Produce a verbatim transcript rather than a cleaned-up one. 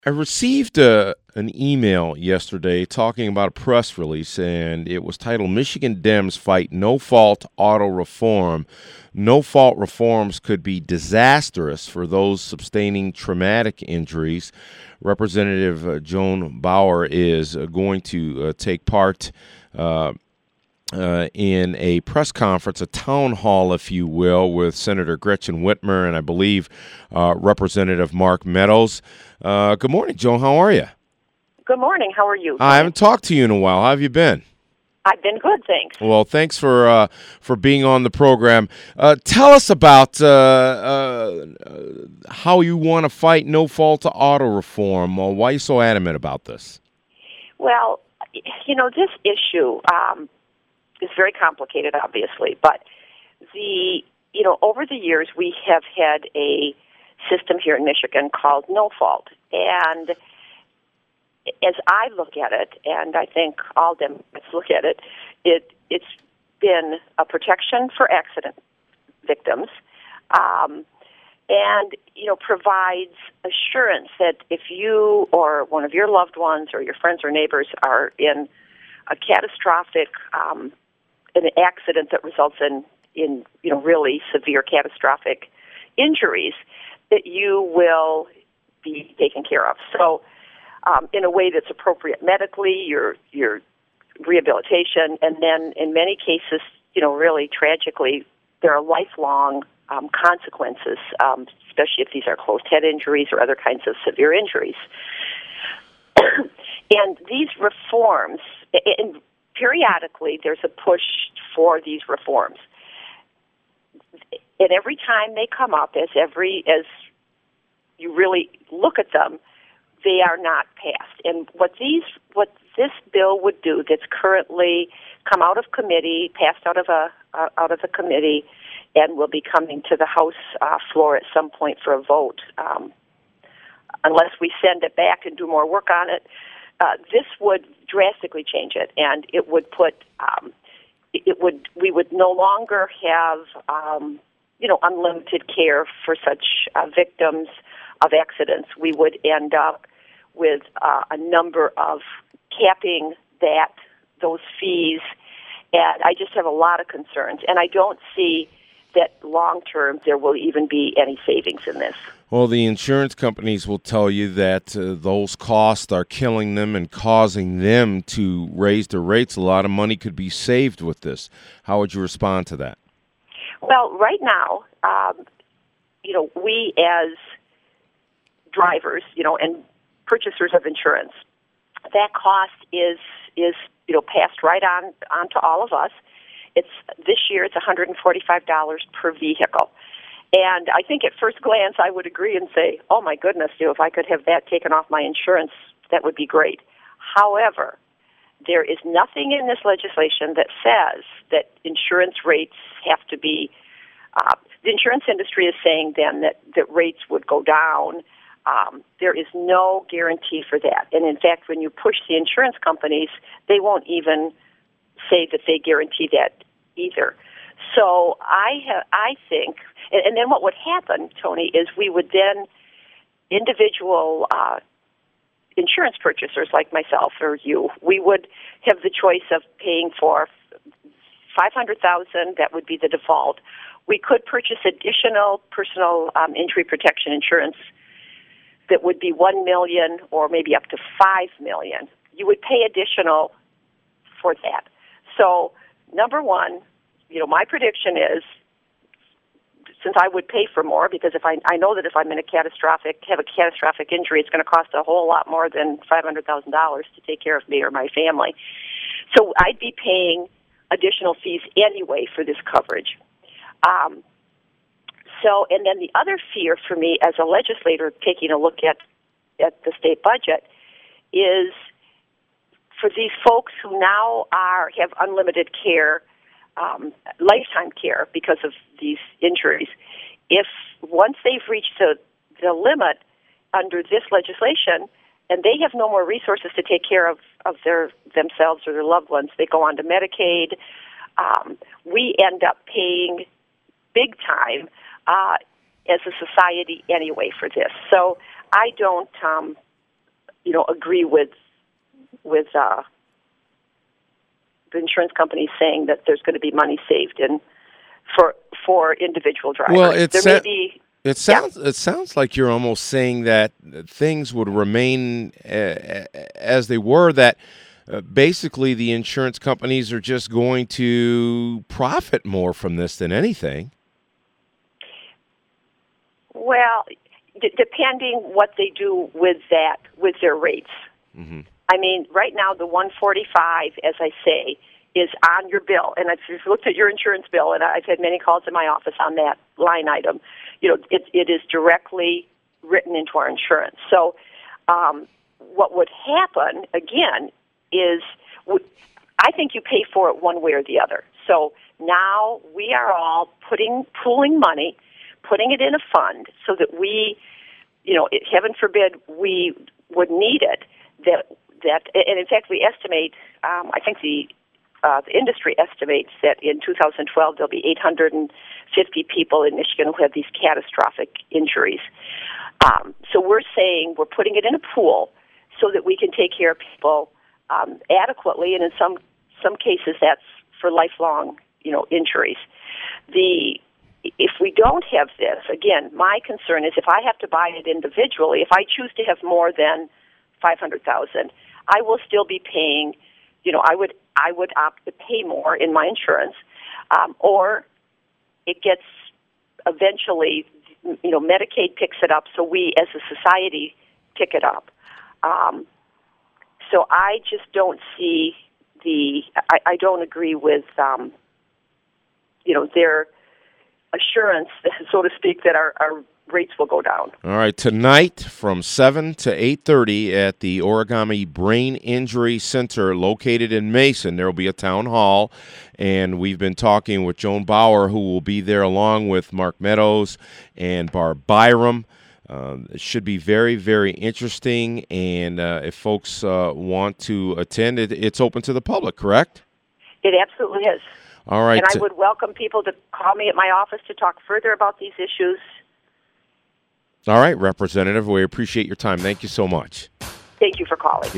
I received a, an email yesterday talking about a press release, and it was titled Michigan Dems Fight No Fault Auto Reform. No fault reforms could be disastrous for those sustaining traumatic injuries. Representative uh, Joan Bauer is uh, going to uh, take part uh, uh, in a press conference, a town hall, if you will, with Senator Gretchen Whitmer and I believe uh, Representative Mark Meadows. Uh, good morning, Joan. How are you? Good morning. How are you, I Tony? haven't talked to you in a while. How have you been? I've been good, thanks. Well, thanks for uh, for being on the program. Uh, tell us about uh, uh, how you want to fight no-fault auto reform. Uh, why are you so adamant about this? Well, you know, this issue um, is very complicated, obviously, but the you know over the years we have had a system here in Michigan called no fault, and as I look at it, and I think all Democrats look at it, it it's been a protection for accident victims, um, and you know provides assurance that if you or one of your loved ones or your friends or neighbors are in a catastrophic um, an accident that results in in you know really severe catastrophic injuries, that you will be taken care of. So. Um, in a way that's appropriate medically, your your rehabilitation, and then in many cases, you know, really tragically, there are lifelong um, consequences, um, especially if these are closed head injuries or other kinds of severe injuries. And these reforms, and periodically, there's a push for these reforms. And every time they come up, as every as you really look at them, they are not passed. And what these, what this bill would do, that's currently come out of committee, passed out of a uh, out of the committee, and will be coming to the House uh, floor at some point for a vote, um, unless we send it back and do more work on it. Uh, this would drastically change it, and it would put um, it would we would no longer have um, you know unlimited care for such uh, victims of accidents. We would end up with uh, a number of capping that those fees, and I just have a lot of concerns, and I don't see that long-term there will even be any savings in this. Well, the insurance companies will tell you that uh, those costs are killing them and causing them to raise their rates. A lot of money could be saved with this. How would you respond to that? Well, right now, um, you know, we as drivers, you know, and purchasers of insurance, that cost is is you know passed right on on to all of us. It's this year it's one hundred forty-five dollars per vehicle, and I think at first glance I would agree and say, oh my goodness, you know, if I could have that taken off my insurance, that would be great. However, there is nothing in this legislation that says that insurance rates have to be. Uh, the insurance industry is saying then that that rates would go down. Um, there is no guarantee for that. And in fact, when you push the insurance companies, they won't even say that they guarantee that either. So I ha- I think, and, and then what would happen, Tony, is we would then, individual uh, insurance purchasers like myself or you, we would have the choice of paying for five hundred thousand dollars, that would be the default. We could purchase additional personal um, injury protection insurance that would be one million dollars or maybe up to five million dollars. You would pay additional for that. So, number one, you know, my prediction is, since I would pay for more, because if I I know that if I'm in a catastrophic, have a catastrophic injury, it's going to cost a whole lot more than five hundred thousand dollars to take care of me or my family. So I'd be paying additional fees anyway for this coverage. Um, So, and then the other fear for me as a legislator taking a look at, at the state budget is for these folks who now are have unlimited care, um, lifetime care because of these injuries. If once they've reached the, the limit under this legislation and they have no more resources to take care of, of their themselves or their loved ones, they go on to Medicaid. Um, we end up paying big time uh, as a society anyway for this. So I don't, um, you know, agree with with uh, the insurance companies saying that there's going to be money saved in for for individual drivers. Well, it's there may be. It sounds yeah. it sounds like you're almost saying that things would remain uh, as they were, that uh, basically the insurance companies are just going to profit more from this than anything. Well, d- depending what they do with that, with their rates. Mm-hmm. I mean, right now the one forty-five, as I say, is on your bill. And if you've looked at your insurance bill, and I've had many calls in my office on that line item, you know, it, it is directly written into our insurance. So um, what would happen, again, is w- I think you pay for it one way or the other. So now we are all putting, pooling money, putting it in a fund so that we, you know, it, heaven forbid we would need it, that, that and in fact we estimate, um, I think the Uh, the industry estimates that in two thousand twelve there'll be eight hundred fifty people in Michigan who have these catastrophic injuries. Um, so we're saying we're putting it in a pool so that we can take care of people um, adequately, and in some some cases that's for lifelong, you know, injuries. The if we don't have this, again, my concern is if I have to buy it individually, if I choose to have more than five hundred thousand, I will still be paying. You know, I would I would opt to pay more in my insurance, um, or it gets eventually, you know, Medicaid picks it up, so we as a society pick it up. Um, so I just don't see the, I, I don't agree with, um, you know, their assurance, so to speak, that our, our rates will go down. All right, tonight from seven to eight thirty at the Origami Brain Injury Center located in Mason, there will be a town hall, and we've been talking with Joan Bauer, who will be there along with Mark Meadows and Barb Byram. Um, it should be very, very interesting, and uh, if folks uh, want to attend, it, it's open to the public, correct? It absolutely is. All right. And I would welcome people to call me at my office to talk further about these issues. All right, Representative, we appreciate your time. Thank you so much. Thank you for calling.